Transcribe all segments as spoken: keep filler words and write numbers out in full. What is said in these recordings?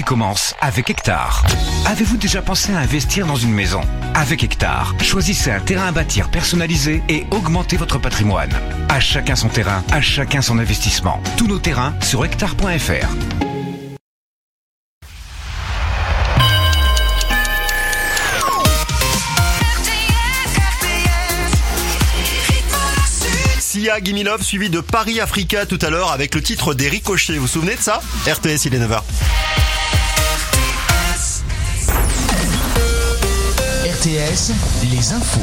qui commence avec Hectare. Avez-vous déjà pensé à investir dans une maison ? Avec Hectare, choisissez un terrain à bâtir personnalisé et augmentez votre patrimoine. À chacun son terrain, à chacun son investissement. Tous nos terrains sur hectare point f r. Sia, Gimme Love, suivi de Paris Africa tout à l'heure avec le titre des Ricochets. Vous vous souvenez de ça ? R T S, il est neuf heures. R T S, les infos.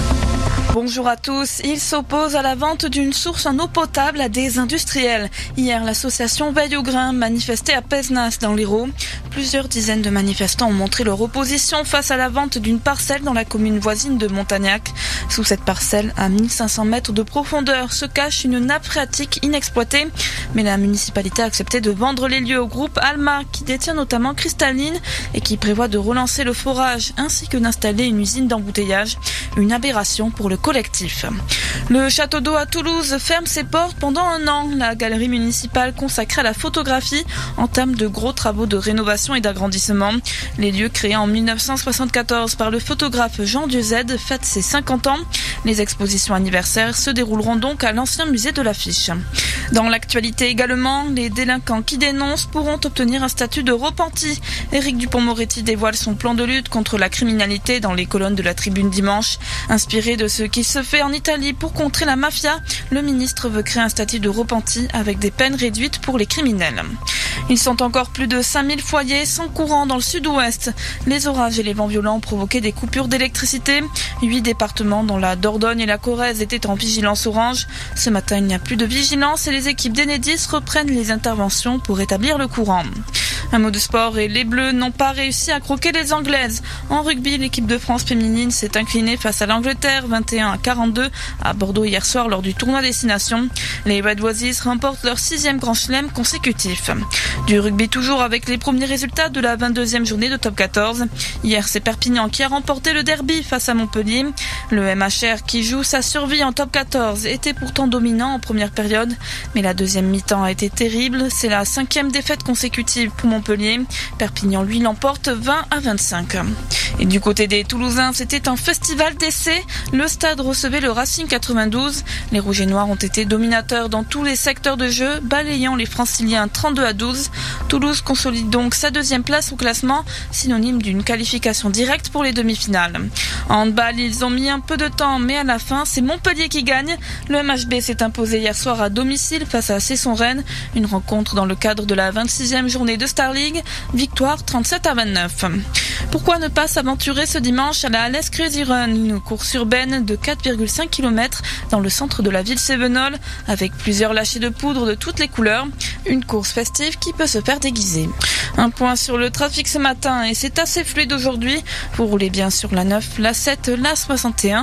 Bonjour à tous. Ils s'opposent à la vente d'une source en eau potable à des industriels. Hier, l'association Veille au Grain manifestait à Pézenas dans l'Hérault. Plusieurs dizaines de manifestants ont montré leur opposition face à la vente d'une parcelle dans la commune voisine de Montagnac. Sous cette parcelle, à mille cinq cents mètres de profondeur, se cache une nappe phréatique inexploitée. Mais la municipalité a accepté de vendre les lieux au groupe Alma, qui détient notamment Cristalline et qui prévoit de relancer le forage, ainsi que d'installer une usine d'embouteillage. Une aberration pour le collectif. Le château d'eau à Toulouse ferme ses portes pendant un an. La galerie municipale consacrée à la photographie entame de gros travaux de rénovation et d'agrandissement. Les lieux créés en mille neuf cent soixante-quatorze par le photographe Jean Dieuze fêtent ses cinquante ans. Les expositions anniversaires se dérouleront donc à l'ancien musée de l'Affiche. Dans l'actualité également, les délinquants qui dénoncent pourront obtenir un statut de repenti. Éric Dupond-Moretti dévoile son plan de lutte contre la criminalité dans les colonnes de la Tribune dimanche. Inspiré de ce qui se fait en Italie pour contrer la mafia, le ministre veut créer un statut de repenti avec des peines réduites pour les criminels. Ils sont encore plus de cinq mille foyers sans courant dans le sud-ouest. Les orages et les vents violents ont provoqué des coupures d'électricité. Huit départements dont la Dordogne et la Corrèze étaient en vigilance orange. Ce matin, il n'y a plus de vigilance et les équipes d'Enedis reprennent les interventions pour rétablir le courant. Un mot de sport et les Bleus n'ont pas réussi à croquer les Anglaises. En rugby, l'équipe de France féminine s'est inclinée face à l'Angleterre vingt et un à quarante-deux à Bordeaux hier soir lors du tournoi Destination. Les Red Wazis remportent leur sixième grand chelem consécutif. Du rugby toujours avec les premiers résultats de la vingt-deuxième journée de top quatorze. Hier, c'est Perpignan qui a remporté le derby face à Montpellier. Le M H R qui joue sa survie en top quatorze était pourtant dominant en première période. Mais la deuxième mi-temps a été terrible. C'est la cinquième défaite consécutive pour Montpellier. Perpignan, lui, l'emporte vingt à vingt-cinq. Et du côté des Toulousains, c'était un festival d'essais. Le stade recevait le Racing quatre-vingt-douze. Les Rouges et Noirs ont été dominateurs dans tous les secteurs de jeu, balayant les Franciliens trente-deux à douze. Toulouse consolide donc sa deuxième place au classement, synonyme d'une qualification directe pour les demi-finales. En handball, ils ont mis un peu de temps, mais à la fin, c'est Montpellier qui gagne. Le M H B s'est imposé hier soir à domicile face à Cesson-Rennes. Une rencontre dans le cadre de la vingt-sixième journée de Star League. Victoire trente-sept à vingt-neuf. Pourquoi ne pas s'aventurer ce dimanche à la Alès Crazy Run, une course urbaine de quatre virgule cinq kilomètres dans le centre de la ville sévenol, avec plusieurs lâchers de poudre de toutes les couleurs. Une course festive qui peut se faire déguiser. Un point sur le trafic ce matin, et c'est assez fluide aujourd'hui. Vous roulez bien sur la neuf, la sept, la soixante et un.